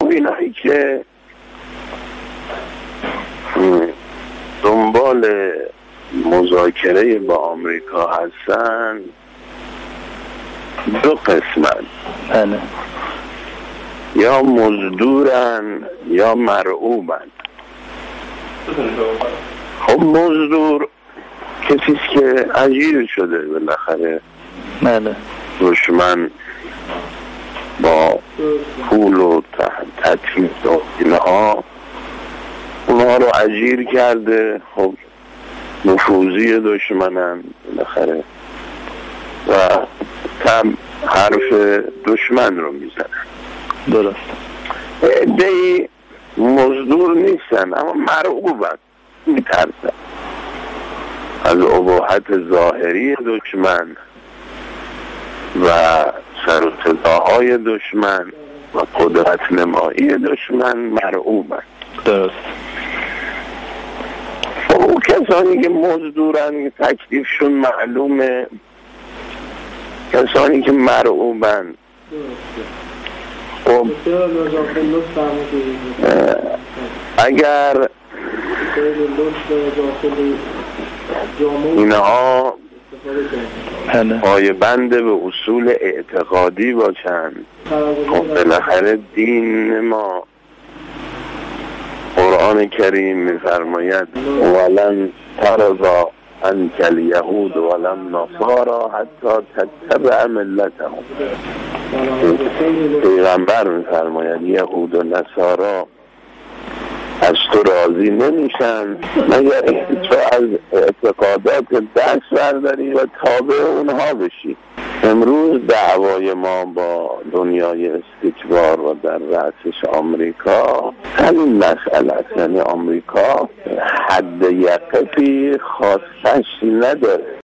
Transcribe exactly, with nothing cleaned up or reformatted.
اینایی که دنبال مذاکره با آمریکا هستن دو قسمن، یا مزدورن یا مرعوبن. خب مزدور کسیست که اجیر شده بالاخره، بله، دشمن با پول و تطمیع و اینها اونها رو اجیر کرده. خب نفوذی دشمنن بالاخره و تم حرف دشمن رو میزنن. درست. عده‌ای مزدور نیستن اما مرعوبن، میترسن از اباحت ظاهری دشمن و سر و صداهای دشمن و قدرت نمایی دشمن مرعوبن. درست. اون کسانی که مزدورن تکلیفشون معلومه، کسانی که مرعوبن خب اگر اینها پایبند به اصول اعتقادی باشن، خب بالاخره دین ما قرآن کریم می‌فرماید ولن ترضی عنک الیهود ولا النصارى حتی تتبع ملتهم. پیغمبر می‌فرماید یهود و نصارا از تو راضی نمیشن مگر تو از اعتقادات دست برداری و تابع اونها بشی. امروز دعوای ما با دنیای استکبار و در رأسش آمریکا همین مسئله است، یعنی آمریکا حد یقفی خاصش نداره.